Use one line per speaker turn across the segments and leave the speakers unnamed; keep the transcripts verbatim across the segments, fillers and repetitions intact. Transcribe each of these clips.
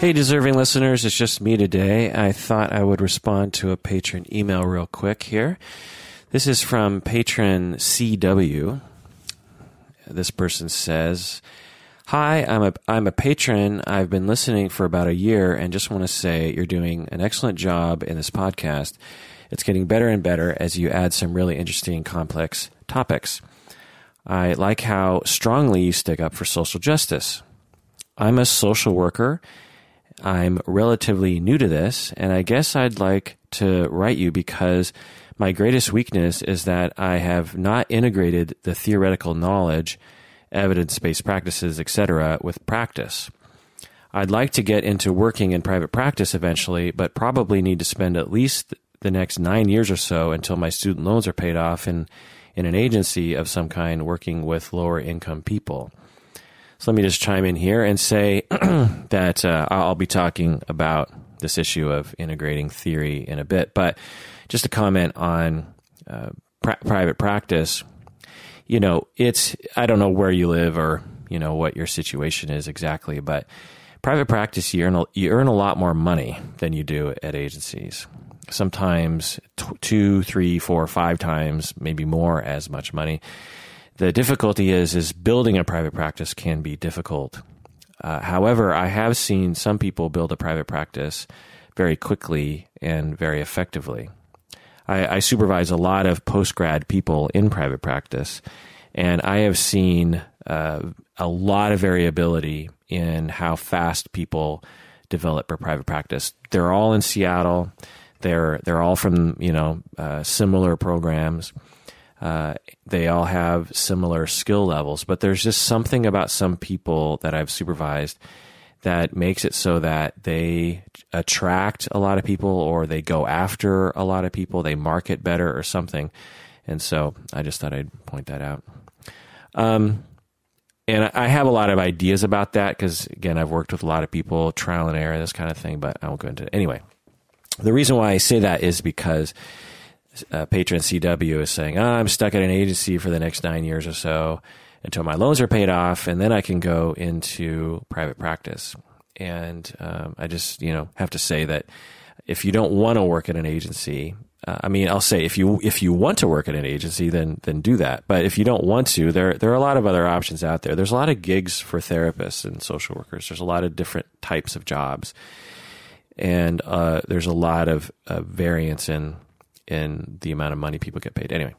Hey, deserving listeners, it's just me today. I thought I would respond to a patron email real quick here. This is from patron C W. This person says, "Hi, I'm a I'm a patron. I've been listening for about a year and just want to say you're doing an excellent job in this podcast. It's getting better and better as you add some really interesting, complex topics. I like how strongly you stick up for social justice. I'm a social worker. I'm relatively new to this, and I guess I'd like to write you because my greatest weakness is that I have not integrated the theoretical knowledge, evidence-based practices, et cetera, with practice. I'd like to get into working in private practice eventually, but probably need to spend at least the next nine years or so until my student loans are paid off in, in an agency of some kind working with lower-income people." So let me just chime in here and say that uh, I'll be talking about this issue of integrating theory in a bit. But just a comment on uh, pra- private practice, you know, it's, I don't know where you live or, you know, what your situation is exactly, but private practice, you earn a, you earn a lot more money than you do at agencies. Sometimes t- two, three, four, five times, maybe more as much money. The difficulty is, is building a private practice can be difficult. Uh, however, I have seen some people build a private practice very quickly and very effectively. I, I supervise a lot of post-grad people in private practice, and I have seen uh, a lot of variability in how fast people develop a private practice. They're all in Seattle. They're they're all from, you know, uh, similar programs. Uh, they all have similar skill levels, but there's just something about some people that I've supervised that makes it so that they attract a lot of people, or they go after a lot of people, they market better or something. And so I just thought I'd point that out. Um, and I have a lot of ideas about that because, again, I've worked with a lot of people, trial and error, this kind of thing, but I won't go into it. Anyway, the reason why I say that is because Uh, patron C W is saying, oh, I'm stuck at an agency for the next nine years or so until my loans are paid off, and then I can go into private practice. And um, I just, you know, have to say that if you don't want to work at an agency, uh, I mean, I'll say if you if you want to work at an agency, then then do that. But if you don't want to, there there are a lot of other options out there. There's a lot of gigs for therapists and social workers. There's a lot of different types of jobs, and uh, there's a lot of uh, variance in in the amount of money people get paid. Anyway,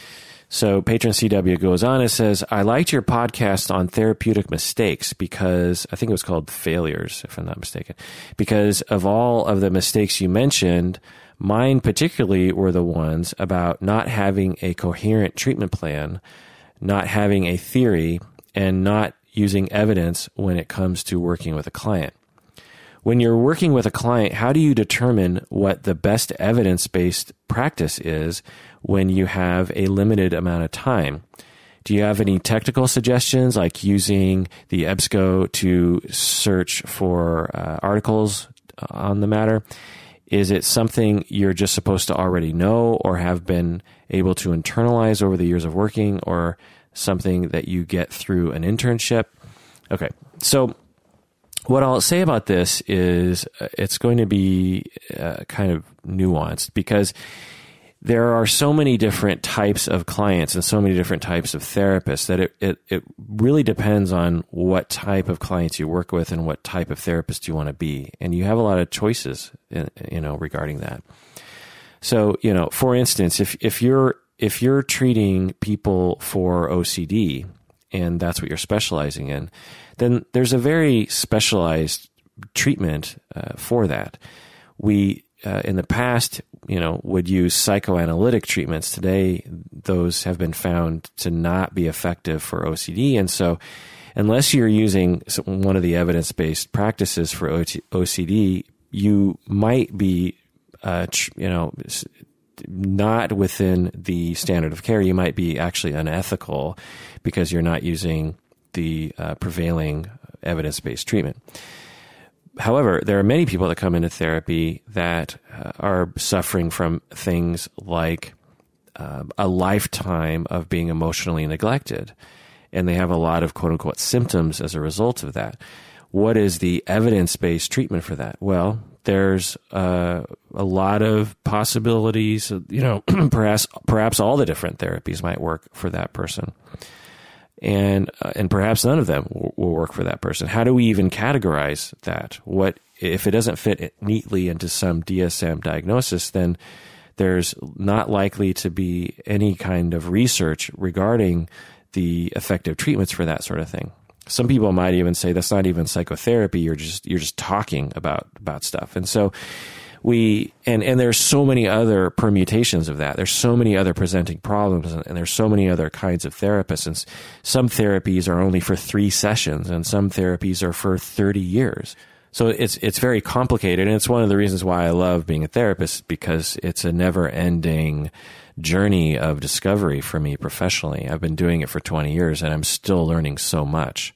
so patron C W goes on and says, I liked your podcast on therapeutic mistakes because, I think it was called failures, if I'm not mistaken, because of all of the mistakes you mentioned, mine particularly were the ones about not having a coherent treatment plan, not having a theory, and not using evidence when it comes to working with a client. When you're working with a client, how do you determine what the best evidence-based practice is when you have a limited amount of time? Do you have any technical suggestions, like using the EBSCO to search for uh, articles on the matter? Is it something you're just supposed to already know or have been able to internalize over the years of working, or something that you get through an internship? Okay, so what I'll say about this is uh, it's going to be uh, kind of nuanced, because there are so many different types of clients and so many different types of therapists that it, it, it really depends on what type of clients you work with and what type of therapist you want to be. And you have a lot of choices, in, you know, regarding that. So, you know, for instance, if, if you're, if you're treating people for O C D and that's what you're specializing in, then there's a very specialized treatment uh, for that. We, uh, in the past, you know, would use psychoanalytic treatments. Today, those have been found to not be effective for O C D. And so unless you're using one of the evidence-based practices for O C D, you might be, uh, you know, not within the standard of care. You might be actually unethical because you're not using the uh, prevailing evidence-based treatment. However, there are many people that come into therapy that uh, are suffering from things like uh, a lifetime of being emotionally neglected, and they have a lot of quote-unquote symptoms as a result of that. what is the evidence-based treatment for that? Well, there's uh, a lot of possibilities. You know, perhaps perhaps all the different therapies might work for that person, and uh, and perhaps none of them will, will work for that person. How do we even categorize that? What if it doesn't fit neatly into some D S M diagnosis? Then there's not likely to be any kind of research regarding the effective treatments for that sort of thing. Some people might even say that's not even psychotherapy. You're just you're just talking about about stuff. And so we and and there's so many other permutations of that. There's so many other presenting problems, and, and there's so many other kinds of therapists. And some therapies are only for three sessions, and some therapies are for thirty years. So it's it's very complicated, and it's one of the reasons why I love being a therapist, because it's a never-ending journey of discovery for me professionally. I've been doing it for twenty years, and I'm still learning so much.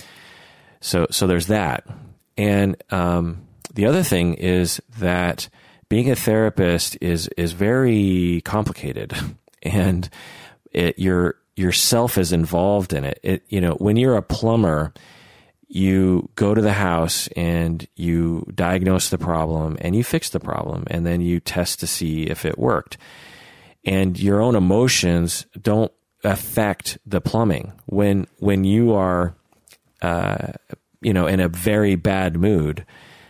So so there's that. And um, the other thing is that being a therapist is is very complicated, and it, your yourself is involved in it. It you know when you're a plumber, you go to the house and you diagnose the problem and you fix the problem, and then you test to see if it worked. And your own emotions don't affect the plumbing. When when you are, uh, you know, in a very bad mood,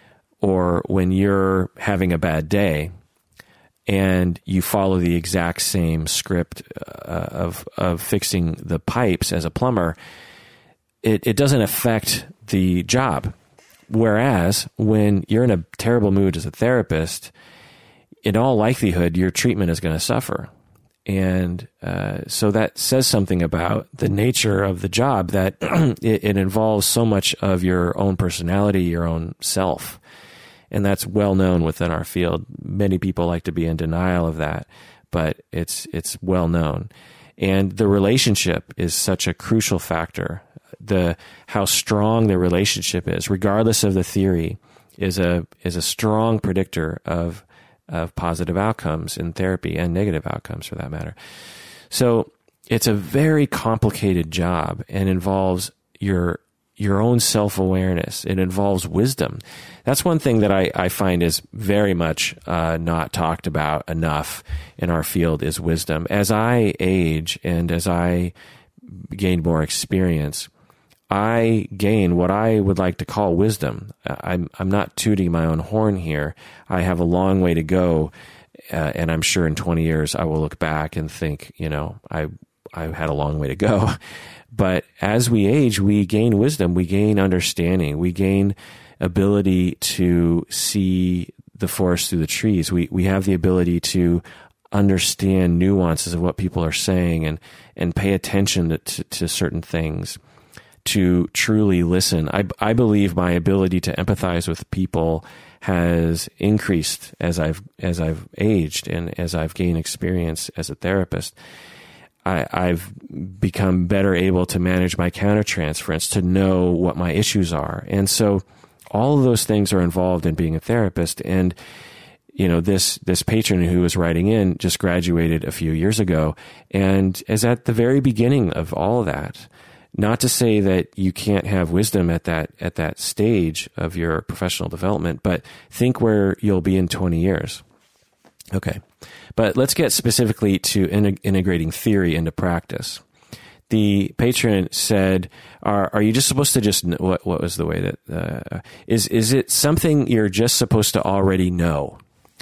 or when you're having a bad day, and you follow the exact same script uh, of of fixing the pipes as a plumber, it, it doesn't affect the job. Whereas when you're in a terrible mood as a therapist, in all likelihood, your treatment is going to suffer. And uh, so that says something about the nature of the job, that it, it involves so much of your own personality, your own self. And that's well known within our field. Many people like to be in denial of that, but it's it's well known. And the relationship is such a crucial factor. The how strong the relationship is, regardless of the theory, is a is a strong predictor of of positive outcomes in therapy, and negative outcomes for that matter. So it's a very complicated job, and involves your your own self-awareness. It involves wisdom. That's one thing that I, I find is very much uh, not talked about enough in our field, is wisdom. As I age and as I gain more experience, I gain what I would like to call wisdom. I'm I'm not tooting my own horn here. I have a long way to go, uh, and I'm sure in twenty years I will look back and think, you know, I I had a long way to go. But as we age, we gain wisdom, we gain understanding, we gain ability to see the forest through the trees. We we have the ability to understand nuances of what people are saying, and and pay attention to, to, to certain things, to truly listen. I, I believe my ability to empathize with people has increased as I've as I've aged and as I've gained experience as a therapist. I, I've become better able to manage my countertransference, to know what my issues are. And so all of those things are involved in being a therapist. And, you know, this, this patron who was writing in just graduated a few years ago and is at the very beginning of all of that. Not to say that you can't have wisdom at that, at that stage of your professional development, but think where you'll be in twenty years. Okay. But let's get specifically to in- integrating theory into practice. The patron said, are, are you just supposed to just, know, what, what was the way that, uh, is, is it something you're just supposed to already know?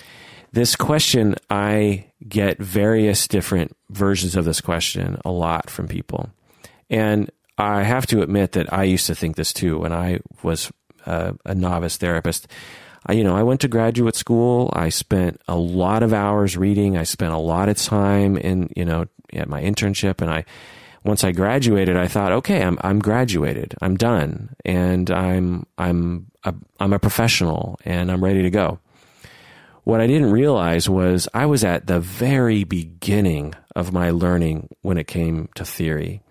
This question, I get various different versions of this question a lot from people. And I have to admit that I used to think this too when I was uh, a novice therapist. I, you know, I went to graduate school. I spent a lot of hours reading. I spent a lot of time in, you know, at my internship. And I, once I graduated, I thought, okay, I'm, I'm graduated. I'm done. And I'm, I'm, a, I'm a professional and I'm ready to go. What I didn't realize was I was at the very beginning of my learning when it came to theory.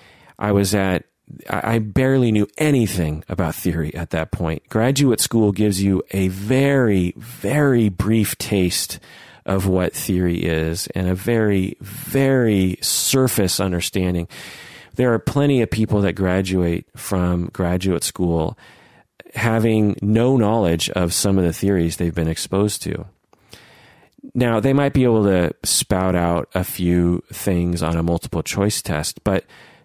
I was at, I barely knew anything about theory at that point. Graduate school gives you a very, very brief taste of what theory is and a very, very surface understanding. There are plenty of people that graduate from graduate school having no knowledge of some of the theories they've been exposed to. Now, they might be able to spout out a few things on a multiple choice test, but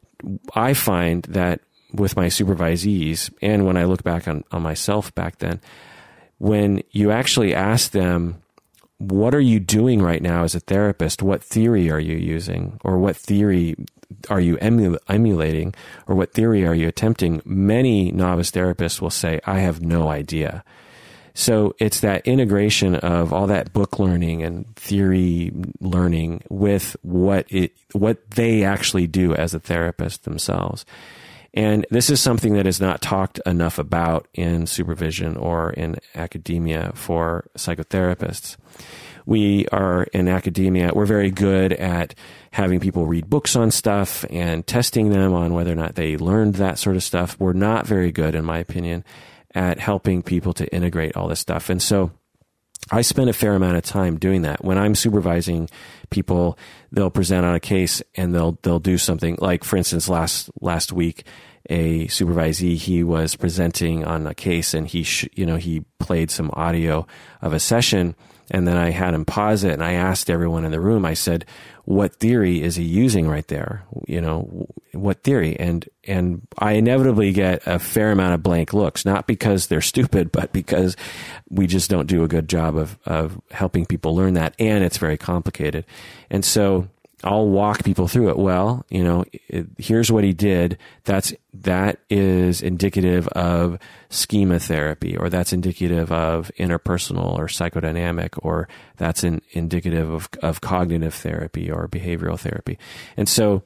I find that with my supervisees, and when I look back on, on myself back then, when you actually ask them, what are you doing right now as a therapist? What theory are you using? Or what theory are you emu- emulating? Or what theory are you attempting? Many novice therapists will say, I have no idea. So it's that integration of all that book learning and theory learning with what it, what they actually do as a therapist themselves. And this is something that is not talked enough about in supervision or in academia for psychotherapists. We are in academia, we're very good at having people read books on stuff and testing them on whether or not they learned that sort of stuff. We're not very good, in my opinion, at helping people to integrate all this stuff. And so I spend a fair amount of time doing that. When I'm supervising people, they'll present on a case and they'll they'll do something like, for instance, last last week, a supervisee, he was presenting on a case and he sh- you know he played some audio of a session, and then I had him pause it and I asked everyone in the room, I said, what theory is he using right there? You know, what theory? And and I inevitably get a fair amount of blank looks, not because they're stupid, but because we just don't do a good job of, of helping people learn that, and it's very complicated. And so I'll walk people through it. Well, you know, it, here's what he did. That's, that is indicative of schema therapy, or that's indicative of interpersonal or psychodynamic, or that's in, indicative of, of cognitive therapy or behavioral therapy. And so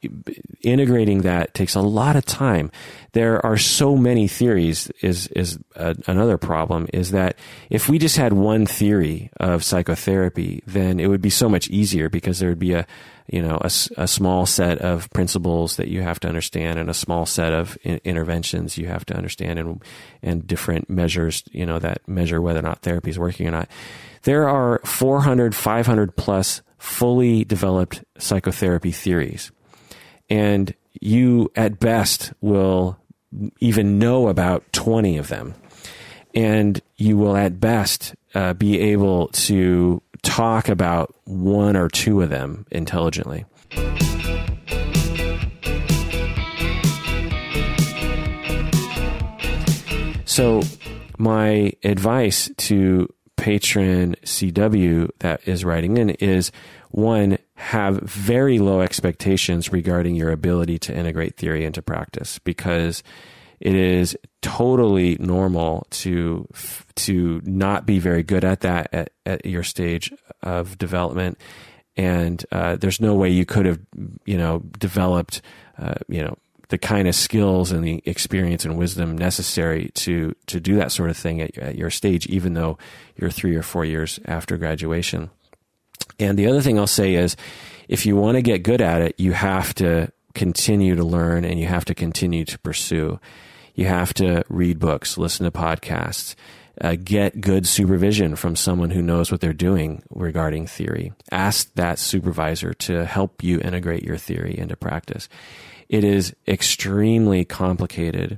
integrating that takes a lot of time. There are so many theories is, is a, another problem, is that if we just had one theory of psychotherapy, then it would be so much easier, because there would be a, you know, a, a small set of principles that you have to understand, and a small set of in, interventions you have to understand, and, and different measures, you know, that measure whether or not therapy is working or not. There are four hundred, five hundred plus fully developed psychotherapy theories. And you, at best, will even know about twenty of them. And you will, at best, uh, be able to talk about one or two of them intelligently. So my advice to patron C W that is writing in is, one, have very low expectations regarding your ability to integrate theory into practice, because it is totally normal to to not be very good at that at, at your stage of development, and uh, there's no way you could have, you know, developed, uh, you know, the kind of skills and the experience and wisdom necessary to to do that sort of thing at, at your stage, even though you're three or four years after graduation. And the other thing I'll say is, if you want to get good at it, you have to continue to learn, and you have to continue to pursue. You have to read books, listen to podcasts, uh, get good supervision from someone who knows what they're doing regarding theory. Ask that supervisor to help you integrate your theory into practice. It is extremely complicated.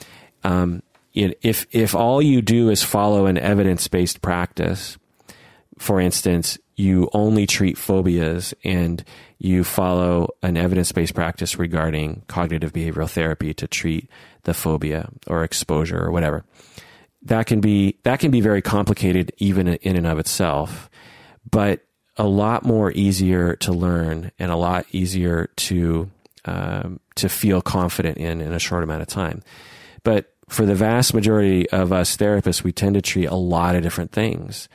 Um, it, if if all you do is follow an evidence-based practice, for instance, you only treat phobias and you follow an evidence-based practice regarding cognitive behavioral therapy to treat the phobia or exposure or whatever, that can be, that can be very complicated even in and of itself, but a lot more easier to learn and a lot easier to, um, to feel confident in in a short amount of time. But for the vast majority of us therapists, we tend to treat a lot of different things.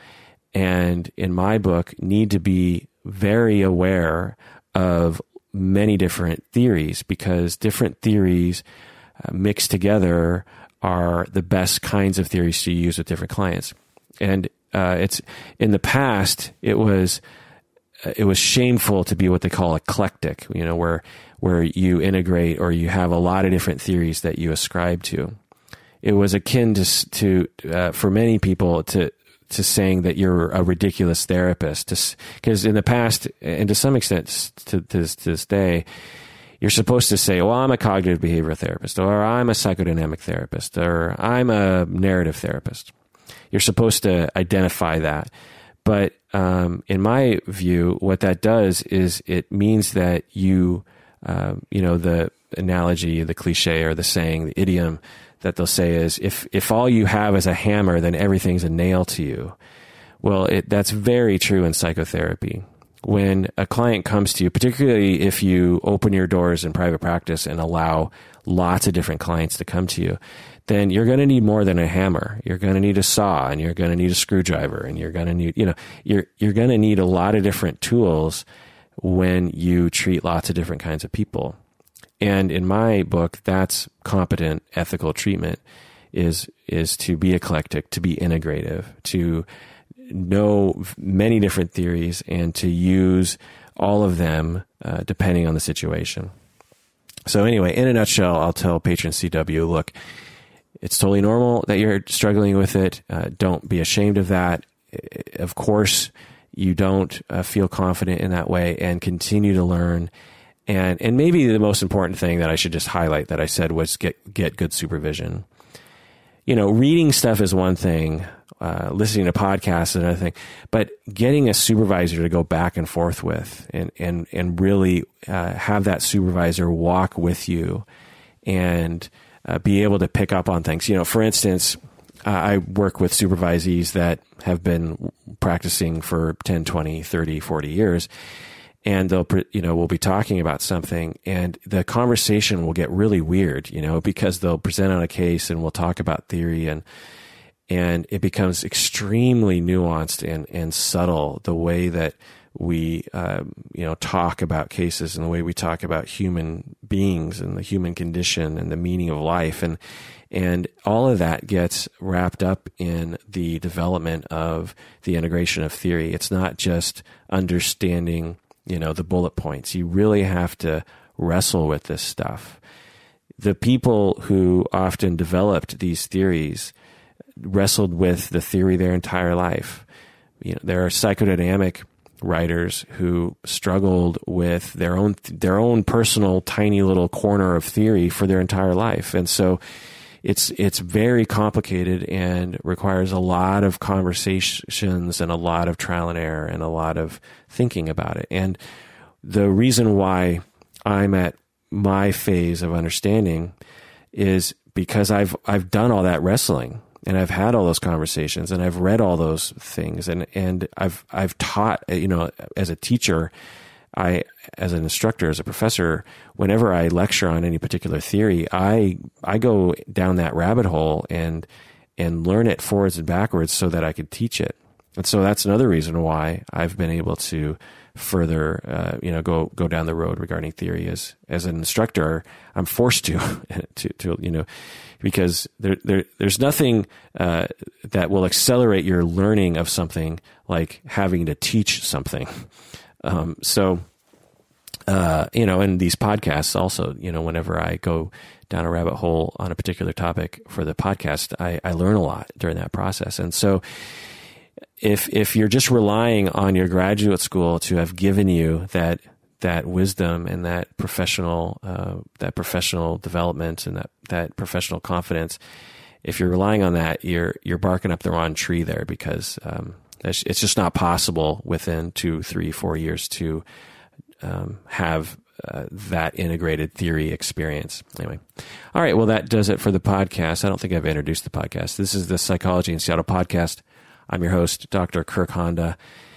And in my book, need to be very aware of many different theories, because different theories uh, mixed together are the best kinds of theories to use with different clients. And uh, it's in the past, it was uh, it was shameful to be what they call eclectic, you know, where where you integrate or you have a lot of different theories that you ascribe to. It was akin to to uh, for many people to. to saying that you're a ridiculous therapist. Because in the past, and to some extent to, to, to this day, you're supposed to say, well, I'm a cognitive behavioral therapist, or I'm a psychodynamic therapist, or I'm a narrative therapist. You're supposed to identify that. But um, in my view, what that does is it means that you, uh, you know, the analogy, the cliche, or the saying, the idiom that they'll say is, if if all you have is a hammer, then everything's a nail to you. Well, it, that's very true in psychotherapy. When a client comes to you, particularly if you open your doors in private practice and allow lots of different clients to come to you, then you're going to need more than a hammer. You're going to need a saw, and you're going to need a screwdriver, and you're going to need, you know, you're you're going to need a lot of different tools when you treat lots of different kinds of people. And in my book, that's competent ethical treatment, is is to be eclectic, to be integrative, to know many different theories, and to use all of them uh, depending on the situation. So anyway, in a nutshell, I'll tell patron C W, look, it's totally normal that you're struggling with it. Uh, don't be ashamed of that. Of course, you don't uh, feel confident in that way, and continue to learn. And and maybe the most important thing that I should just highlight that I said was get get good supervision. You know, reading stuff is one thing, uh, listening to podcasts is another thing, but getting a supervisor to go back and forth with, and and and really uh, have that supervisor walk with you, and uh, be able to pick up on things. You know, for instance, uh, I work with supervisees that have been practicing for ten, twenty, thirty, forty years. And they'll, you know, we'll be talking about something, and the conversation will get really weird, you know, because they'll present on a case and we'll talk about theory, and, and it becomes extremely nuanced and, and subtle, the way that we, um, you know, talk about cases, and the way we talk about human beings and the human condition and the meaning of life. And, and all of that gets wrapped up in the development of the integration of theory. It's not just understanding, you know, the bullet points. You really have to wrestle with this stuff. The people who often developed these theories wrestled with the theory their entire life. You know, there are psychodynamic writers who struggled with their own their own personal tiny little corner of theory for their entire life. And so it's it's very complicated and requires a lot of conversations and a lot of trial and error and a lot of thinking about it. And the reason why I'm at my phase of understanding is because I've I've done all that wrestling, and I've had all those conversations, and I've read all those things, and and I've I've taught, you know, as a teacher, I, as an instructor, as a professor, whenever I lecture on any particular theory, I I go down that rabbit hole and and learn it forwards and backwards so that I could teach it. And so that's another reason why I've been able to further, uh, you know, go go down the road regarding theory. As as an instructor, I'm forced to to, to you know, because there there there's nothing uh, that will accelerate your learning of something like having to teach something. Um, so, uh, you know, in these podcasts also, you know, whenever I go down a rabbit hole on a particular topic for the podcast, I, I learn a lot during that process. And so if, if you're just relying on your graduate school to have given you that, that wisdom and that professional, uh, that professional development and that, that professional confidence, if you're relying on that, you're, you're barking up the wrong tree there, because, um, it's just not possible within two, three, four years to um, have uh, that integrated theory experience. Anyway, all right. Well, that does it for the podcast. I don't think I've introduced the podcast. This is the Psychology in Seattle podcast. I'm your host, Doctor Kirk Honda.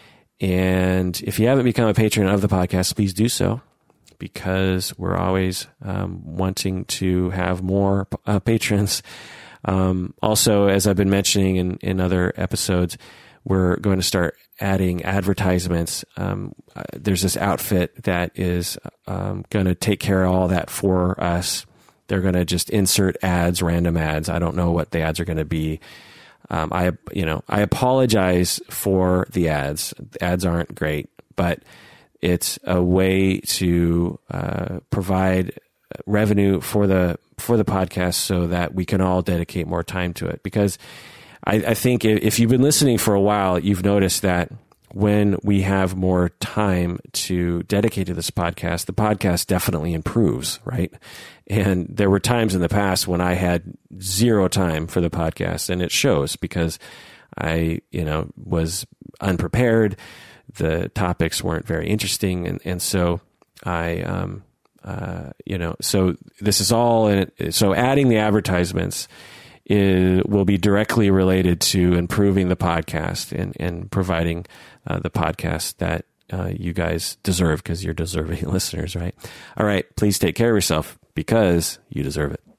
And if you haven't become a patron of the podcast, please do so, because we're always um, wanting to have more uh, patrons. Um, also, as I've been mentioning in, in other episodes, we're going to start adding advertisements. Um, uh, there's this outfit that is um, going to take care of all that for us. They're going to just insert ads, random ads. I don't know what the ads are going to be. Um, I, you know, I apologize for the ads. The ads aren't great, but it's a way to uh, provide revenue for the for the podcast so that we can all dedicate more time to it. Because I, I think if you've been listening for a while, you've noticed that when we have more time to dedicate to this podcast, the podcast definitely improves, right? And there were times in the past when I had zero time for the podcast, and it shows because I, you know, was unprepared. The topics weren't very interesting. And, and so I, um, uh, you know, so this is all, in it, so adding the advertisements is, will be directly related to improving the podcast and, and providing uh, the podcast that uh, you guys deserve, because you're deserving listeners, right? All right. Please take care of yourself, because you deserve it.